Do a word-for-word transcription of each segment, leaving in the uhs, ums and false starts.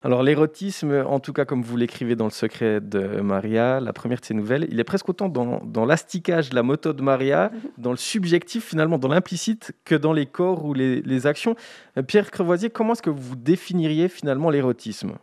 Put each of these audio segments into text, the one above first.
Alors l'érotisme, en tout cas comme vous l'écrivez dans Le secret de Maria, la première de ses nouvelles, il est presque autant dans dans l'asticage de la moto de Maria, dans le subjectif finalement, dans l'implicite, que dans les corps ou les les actions. Heu, Pierre Crevoisier, comment est-ce que vous définiriez finalement l'érotisme?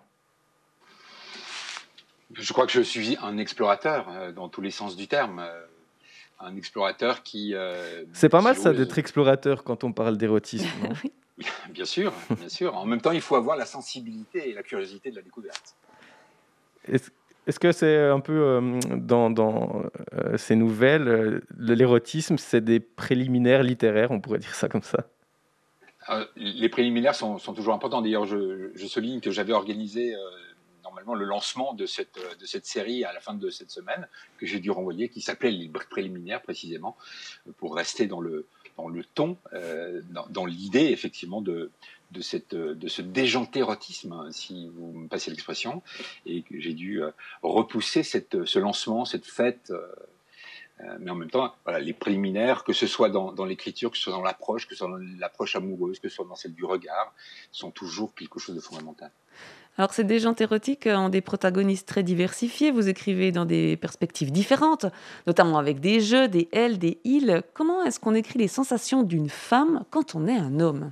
Je crois que je suis un explorateur, heu, dans tous les sens du terme, heu, un explorateur qui, heu, C'est pas mal qui ça ose. d'être explorateur quand on parle d'érotisme, non? Oui. Bien sûr, bien sûr. En même temps, il faut avoir la sensibilité et la curiosité de la découverte. Est-ce est-ce que c'est un peu, hem, dans dans, heu, ces nouvelles, heu, le l'érotisme, c'est des préliminaires littéraires, on pourrait dire ça comme ça? Euh, les préliminaires sont, sont toujours importants. D'ailleurs, je, je souligne que j'avais organisé euh, normalement le lancement de cette, de cette série à la fin de cette semaine, que j'ai dû renvoyer, qui s'appelait les préliminaires précisément, pour rester dans le, dans le ton, euh, dans, dans l'idée effectivement de, de, cette, de ce déjantérotisme, si vous me passez l'expression, et que j'ai dû euh, repousser cette, ce lancement, cette fête. Euh, Euh, mais en même temps, voilà, les préliminaires, que ce soit dans, dans l'écriture, que ce soit dans l'approche, que ce soit dans l'approche amoureuse, que ce soit dans celle du regard, sont toujours quelque chose de fondamental. Alors ces déjantes érotiques euh, ont des protagonistes très diversifiés. Vous écrivez dans des perspectives différentes, notamment avec des jeux, des elles, des ils. Comment est-ce qu'on écrit les sensations d'une femme quand on est un homme?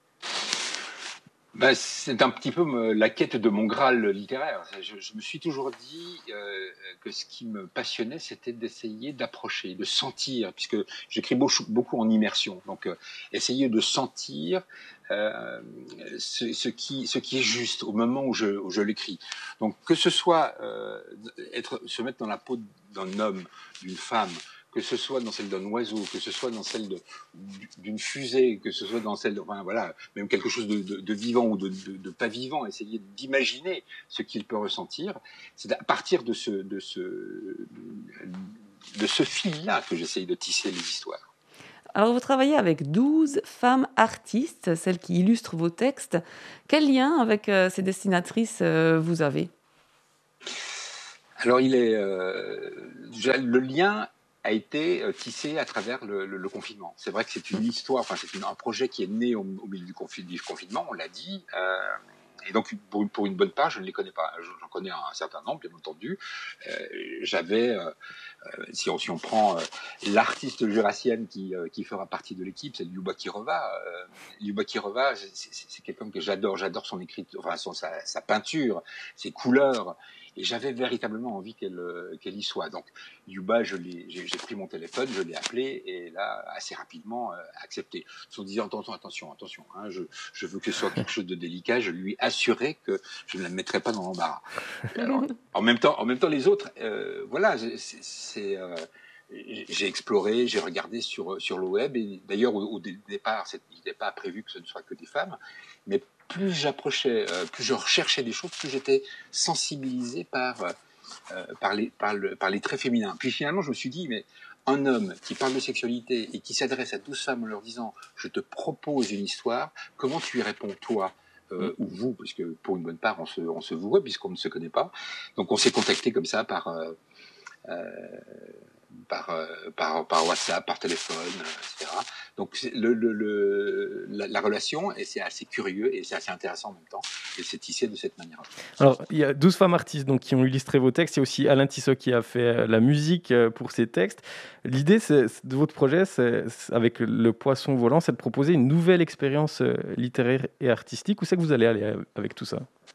Ben, c'est un petit peu me- la quête de mon Graal littéraire. Je, je me suis toujours dit euh, que ce qui me passionnait, c'était d'essayer d'approcher, de sentir, puisque j'écris beaucoup, beaucoup en immersion. Donc, euh, essayer de sentir euh, ce, ce, qui, ce qui est juste au moment où je, où je l'écris. Donc, que ce soit euh, être, se mettre dans la peau d'un homme, d'une femme, que ce soit dans celle d'un oiseau, que ce soit dans celle de, d'une fusée, que ce soit dans celle, de, enfin, voilà, même quelque chose de, de, de vivant ou de, de, de, pas vivant, essayer d'imaginer ce qu'il peut ressentir. C'est à partir de ce, de ce, de ce fil-là que j'essaye de tisser les histoires. Alors vous travaillez avec douze femmes artistes, celles qui illustrent vos textes. Quel lien avec euh, ces dessinatrices euh, vous avez? Alors, il est, euh, le lien a été euh, tissé à travers le, le, le confinement. C'est vrai que c'est une histoire, enfin c'est une, un projet qui est né au, au milieu du, confi, du confinement, on l'a dit. Euh, et donc pour une, pour une bonne part, je ne les connais pas. J'en connais un, un certain nombre, bien entendu. Euh, J'avais, euh, si, on, si on prend euh, l'artiste jurassienne qui, euh, qui fera partie de l'équipe, c'est Lyuba Kirova. Euh, Lyuba Kirova, c'est quelqu'un que j'adore. J'adore son écriture, enfin son, sa, sa peinture, ses couleurs. Et j'avais véritablement envie qu'elle qu'elle y soit. Donc, Yuba, je l'ai, j'ai, j'ai pris mon téléphone, je l'ai appelé, et là, assez rapidement, euh, accepté. En disant, attention, attention, attention, hein, je, je veux que ce soit quelque chose de délicat. Je lui assurais que je ne la mettrais pas dans l'embarras. Alors, en même temps, en même temps, les autres, euh, voilà, c'est, c'est euh, j'ai exploré, j'ai regardé sur sur le web, et d'ailleurs au, au départ, il n'était pas prévu que ce ne soit que des femmes, mais plus j'approchais, euh, plus je recherchais des choses, plus j'étais sensibilisé par euh, par les par le par les traits féminins. Puis finalement, je me suis dit, mais un homme qui parle de sexualité et qui s'adresse à douze femmes en leur disant, je te propose une histoire, comment tu y réponds toi? Euh, ou vous, parce que pour une bonne part, on se, on se voit puisqu'on ne se connaît pas. Donc on s'est contacté comme ça par, euh, euh, par, euh, par, par WhatsApp, par téléphone, euh, et cetera. Donc le, le, le, la, la relation, et c'est assez curieux et c'est assez intéressant en même temps, et c'est tissé de cette manière-là. Alors, il y a douze femmes artistes donc, qui ont illustré vos textes. Il y a aussi Alain Tissot qui a fait euh, la musique euh, pour ces textes. L'idée c'est, c'est- de votre projet, c'est, c'est- avec le poisson volant, c'est de proposer une nouvelle expérience euh, littéraire et artistique. Où c'est que vous allez aller euh, avec tout ça?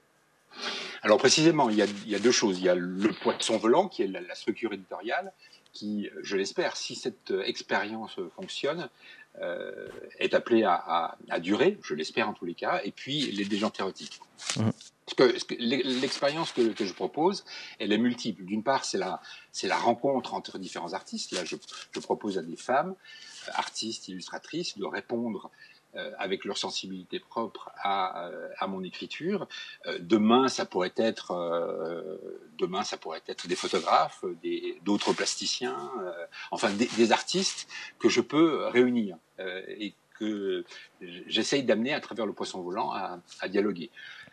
Alors précisément, il y, a, il y a deux choses. Il y a le poisson volant, qui est la, la structure éditoriale, qui, je l'espère, si cette expérience fonctionne, euh, est appelée à, à, à durer, je l'espère en tous les cas, et puis les déjantes érotiques. Mhm. Parce que, que l'expérience que, que je propose, elle est multiple. D'une part, c'est la, c'est la rencontre entre différents artistes. Là, je, je propose à des femmes, artistes, illustratrices, de répondre euh, avec leur sensibilité propre à, euh, à mon écriture. Euh, demain, ça pourrait être, euh, demain, ça pourrait être des photographes, des, d'autres plasticiens, euh, enfin des, des artistes que je peux réunir euh, et que j'essaye d'amener à travers le poisson volant à, à dialoguer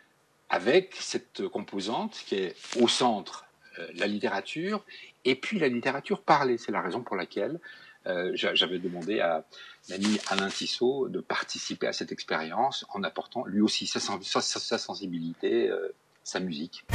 avec cette composante qui est au centre euh, la littérature, et puis la littérature parlée. C'est la raison pour laquelle euh, j'avais demandé à l'ami Alain Tissot de participer à cette expérience en apportant lui aussi sa, sa, sa sensibilité euh, sa musique.